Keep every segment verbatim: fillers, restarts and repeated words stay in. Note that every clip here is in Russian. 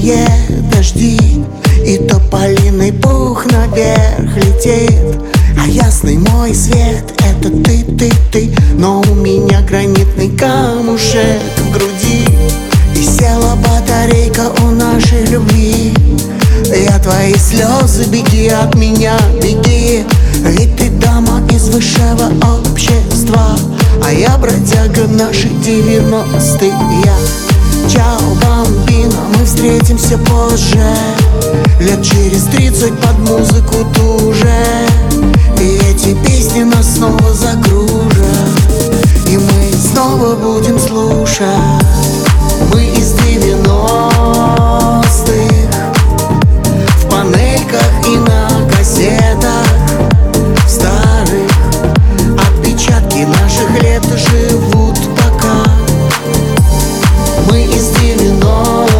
осенние дожди, и тополиный пух наверх летит. А ясный мой свет — это ты, ты, ты. Но у меня гранитный камушек в груди, и села батарейка у нашей любви. Я твои слезы, беги от меня, беги. Ведь ты дама из высшего общества, а я бродяга наших девяностых. Я чао, бамбино, мы встретимся позже, лет через тридцать под музыку ту же. И эти песни нас снова закружат, и мы снова будем слушать. Мы из девяностых, в панельках и на кассетах старых. Отпечатки наших лет живут пока. Мы из девяностых,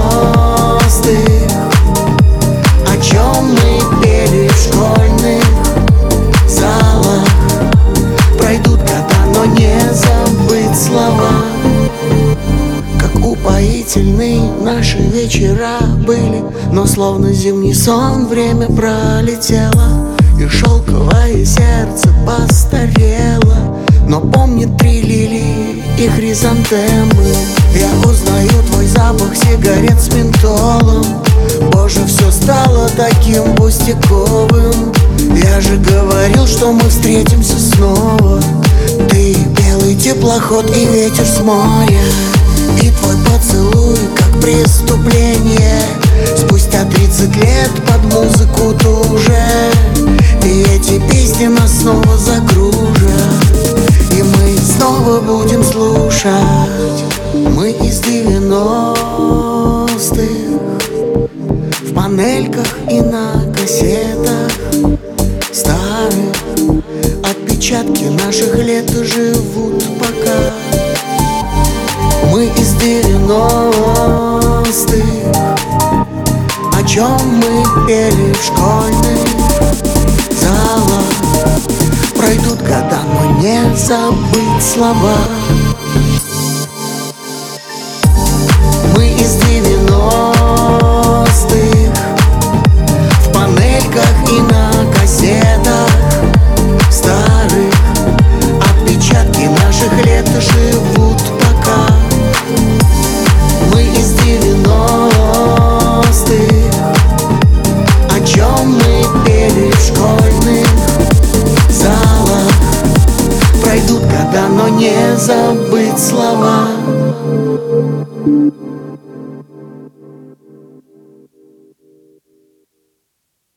о чем мы пели в школьных залах. Пройдут года, но не забыть слова. Как упоительны наши вечера были, но словно зимний сон время пролетело, и шелковое сердце постарело, но помнит три лилии и хризантемы. Я узнаю твой запах сигарет с ментолом. Боже, все стало таким пустяковым. Я же говорил, что мы встретимся снова. Ты белый теплоход и ветер с моря, и твой поцелуй как преступление. Спустя тридцать лет под музыку ту же, и эти песни нас снова закружат, и мы снова будем слушать. Мы из девяностых, в панельках и на кассетах старых. Отпечатки наших лет живут пока. Мы из девяностых, о чем мы пели в школьных залах. Пройдут года, но не забыть слова. Мы из девяностых,